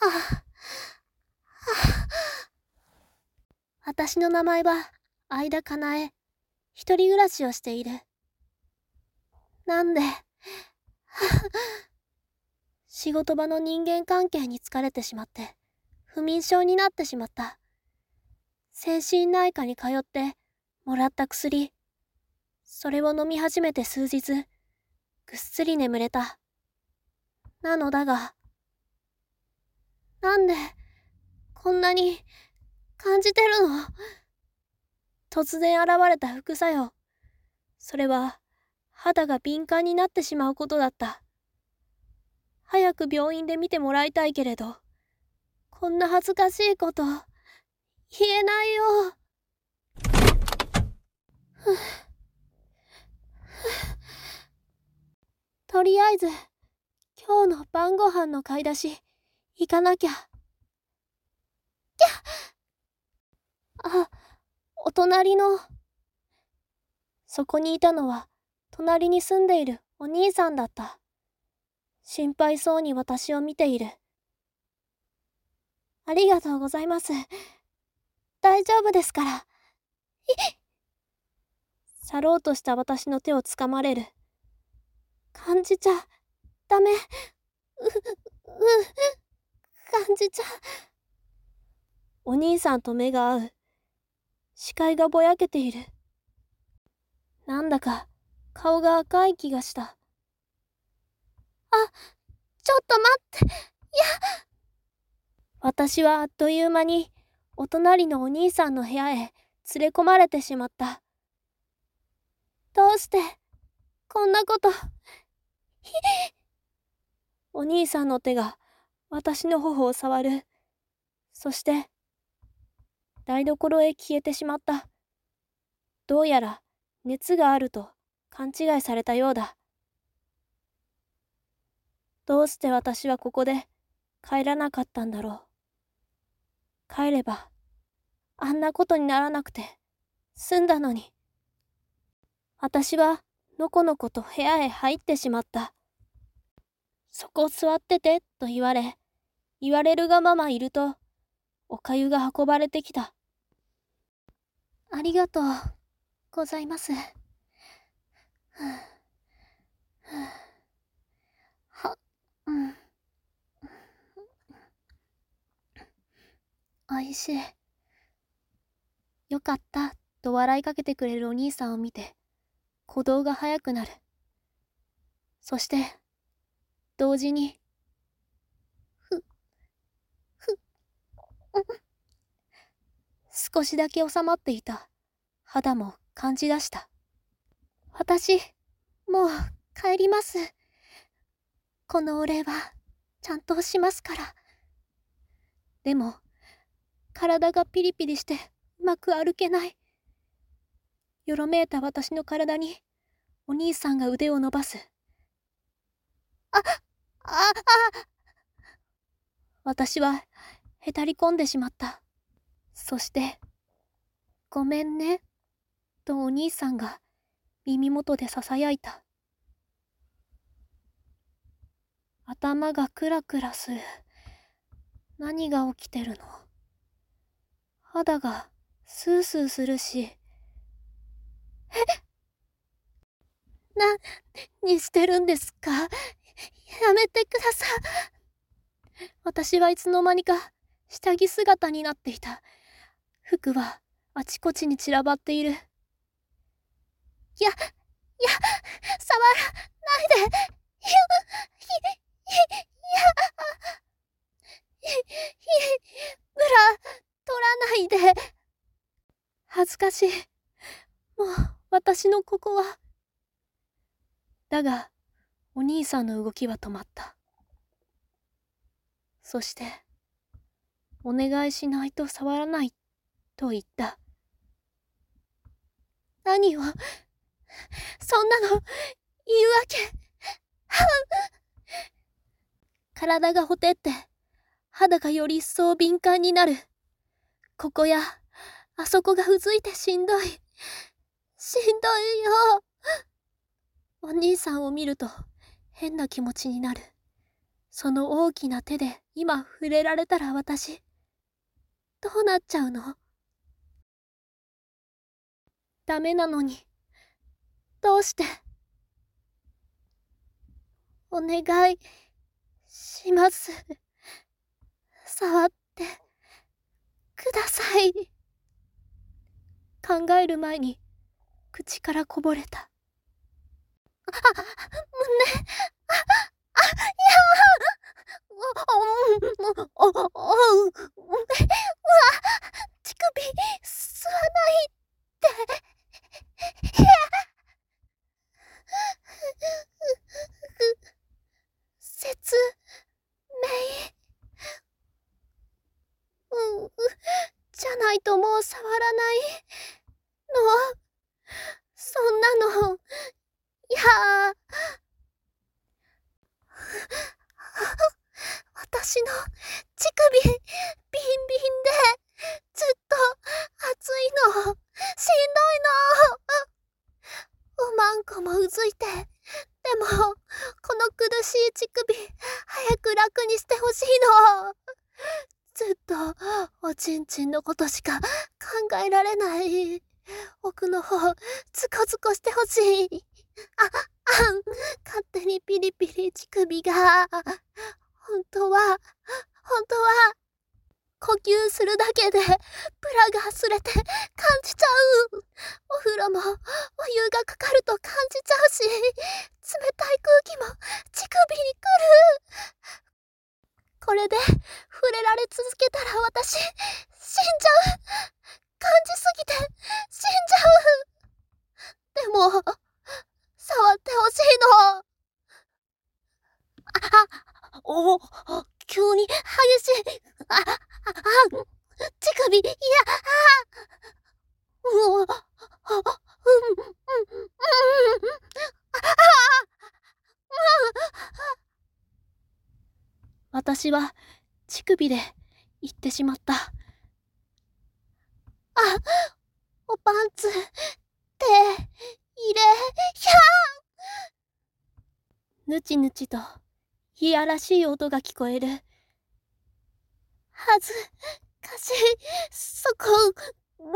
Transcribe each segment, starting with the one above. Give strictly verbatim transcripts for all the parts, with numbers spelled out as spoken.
はあ、私の名前は相田かなえ。一人暮らしをしている。なんで、はあ、仕事場の人間関係に疲れてしまって、不眠症になってしまった。精神内科に通ってもらった薬、それを飲み始めて数日、ぐっすり眠れた。なのだが、なんで、こんなに感じてるの？突然現れた副作用。それは、肌が敏感になってしまうことだった。早く病院で見てもらいたいけれど、こんな恥ずかしいこと、言えないよ。ふぅ。とりあえず、今日の晩ご飯の買い出し、行かなきゃ。きゃあ、お隣の。そこにいたのは、隣に住んでいるお兄さんだった。心配そうに私を見ている。ありがとうございます。大丈夫ですから。去ろうとした私の手をつかまれる。感じちゃ、ダメ。う、う、感じちゃ。お兄さんと目が合う。視界がぼやけている。なんだか、顔が赤い気がした。あ、ちょっと待って。いや。私はあっという間に、お隣のお兄さんの部屋へ連れ込まれてしまった。どうして、こんなこと。お兄さんの手が、私の頬を触る。そして、台所へ消えてしまった。どうやら、熱があると勘違いされたようだ。どうして私はここで帰らなかったんだろう。帰れば、あんなことにならなくて済んだのに。私はのこのこと部屋へ入ってしまった。そこ座っててと言われ、言われるがままいると、おかゆが運ばれてきた。ありがとうございます。はあ、は、うん。おいしい。よかったと笑いかけてくれるお兄さんを見て、鼓動が速くなる。そして、同時に、ふ、ふ、少しだけ収まっていた肌も感じ出した。私、もう帰ります。このお礼はちゃんとしますから。でも、体がピリピリしてうまく歩けない。よろめいた私の体にお兄さんが腕を伸ばす。あ、あ、あ、私はへたり込んでしまった。そして、ごめんね、とお兄さんが耳元で囁いた。頭がクラクラする。何が起きてるの？肌がスースーするし。え？な、にしてるんですか？やめてください。私はいつの間にか下着姿になっていた。服はあちこちに散らばっている。いや、いや、触らないで。ひ、ひ、ひ、いや、ひ、ひ、ブラ、取らないで。恥ずかしい。もう、私のここは。だが、お兄さんの動きは止まった。そして、お願いしないと触らない、と言った。何を、そんなの、言うわけ。体がほてって、肌がより一層敏感になる。ここや、あそこがうずいてしんどい。しんどいよ。お兄さんを見ると、変な気持ちになる。 その大きな手で今触れられたら私、どうなっちゃうの？ダメなのに、どうして？お願いします。触ってください。考える前に口からこぼれた。あ、胸、あ、あ、いやー、お、お、お、おう、うわ、乳首、吸わないって。いや、説明、うん、じゃないともう触らないの。そんなの、いやー、私の乳首、ビンビンで、ずっと熱いの、しんどいの。うまんこもうずいて、でも、この苦しい乳首、早く楽にしてほしいの。ずっと、おちんちんのことしか考えられない。奥の方、ズコズコしてほしい。あ、あん、勝手にピリピリ乳首が。本当は、本当は、呼吸するだけで、ブラが擦れて感じちゃう。お風呂も、お湯がかかると感じちゃうし、冷たい空気も乳首に来る。これで、触れられ続けたら私、死んじゃう。感じすぎて、死んじゃう。でも、触ってほしいの。あ、お、急に激しい。あ、あ、あ、乳首、いや、あ、うお、あ、うん、うん、うん、あ、あ、私は乳首で言ってしまった。あ、おパンツ、手、入れ、ひゃーん。ぬちぬちと、いやらしい音が聞こえる。はずかしい、そこ、うん、うん。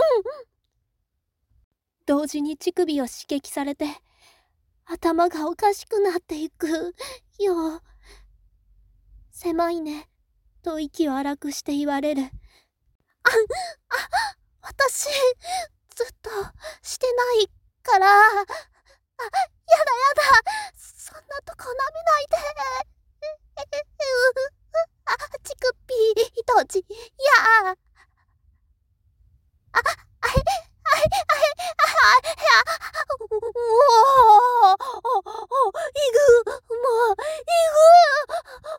同時に乳首を刺激されて、頭がおかしくなっていくよ。狭いね、と息を荒くして言われる。あ、あ、私、ずっとしてないから。あ、やだやだ、そんなとこ舐めないで。あ、乳首、とじ、いや。あ、あへ、あへ、あへ、あへ、あ、おお、お、お、いぐ、もう、いぐ、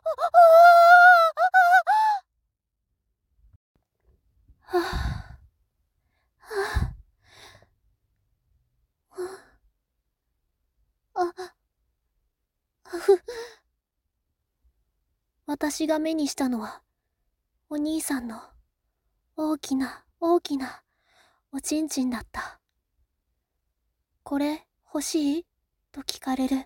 はぁ、はぁ、あ、あふ。私が目にしたのは、お兄さんの大きな大きなおちんちんだった。これ欲しい？と聞かれる。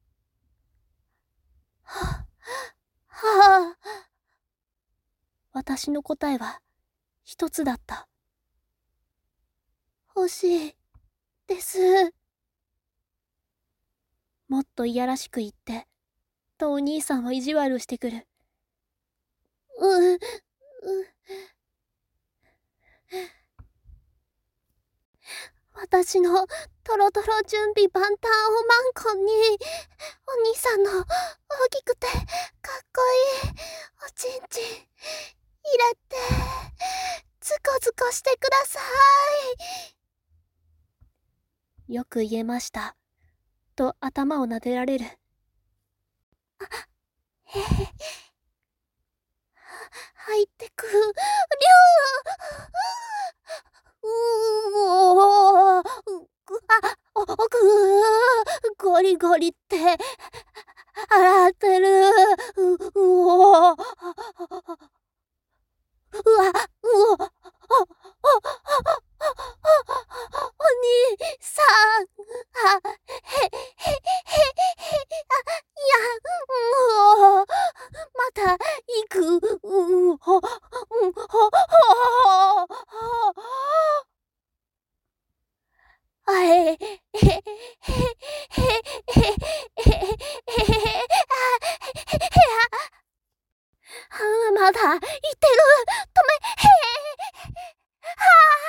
はぁ、はぁ。私の答えは一つだった。欲しいです。もっといやらしく言って、とお兄さんは意地悪してくる。う、う、私のトロトロ準備万端おまんこに、お兄さんの大きくてかっこいいおちんちん入れて、ズコズコしてください。よく言えました。と頭を撫でられる。あ、へへ。入ってく、りゅう、うおー、ぐ、あ、お、ぐー、ゴリゴリって、洗ってる、う、うおー、うわ、うお、お、お、お、お兄さん、あ、へ、へ、へ、へ、あ、いや、うおー、 行く。うん、は、うん、は、は、は、あえ、へ、へ、へ、へ、へ、へ、へ、あ、まだ、言ってる。止め、へ、は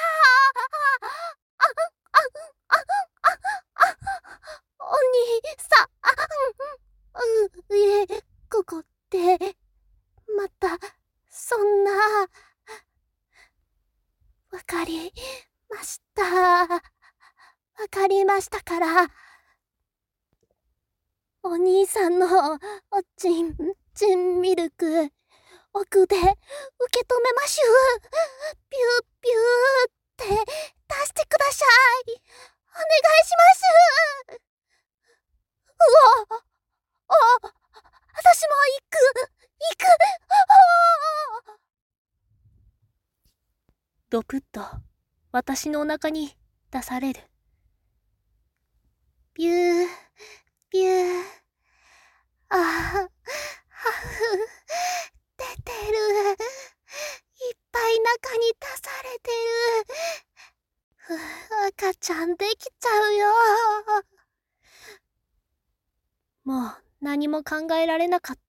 あ、あ、あ、あ、あ、お兄さん、う、え、ここって、また、そんな、わかりました。わかりましたから。お兄さんの、おちん、ちんミルク、奥で受け止めましゅ。ピューピューって出してください。お願いします。うわ、あ、私も行く、行く。あ、ドクッと私のお腹に出される。ピュー、ピュー。あ、はふ、出てる。いっぱい中に出されてる。ふ、赤ちゃんできちゃうよ。もう何も考えられなかった。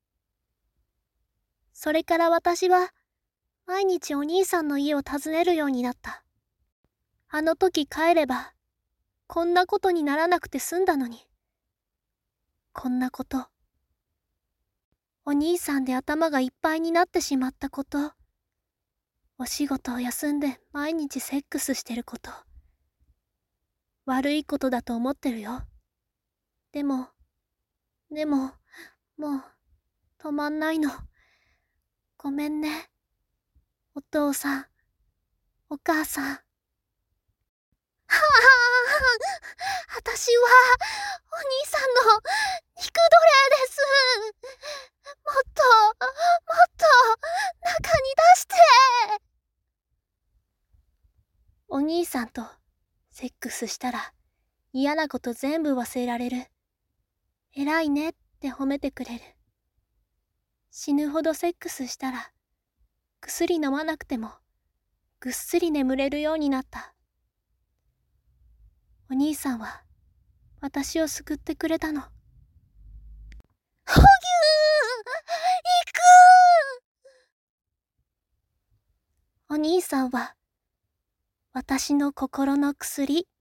それから私は毎日お兄さんの家を訪ねるようになった。あの時帰ればこんなことにならなくて済んだのに。こんなこと、お兄さんで頭がいっぱいになってしまったこと、お仕事を休んで毎日セックスしてること、悪いことだと思ってるよ。でも、でも、もう止まんないの。ごめんね。お父さん、お母さん。はあ、私は、お兄さんの肉奴隷です。もっと、もっと、中に出して。お兄さんとセックスしたら嫌なこと全部忘れられる。偉いねって褒めてくれる。死ぬほどセックスしたら薬飲まなくてもぐっすり眠れるようになった。お兄さんは私を救ってくれたの。ほぎゅー、行くー。お兄さんは私の心の薬。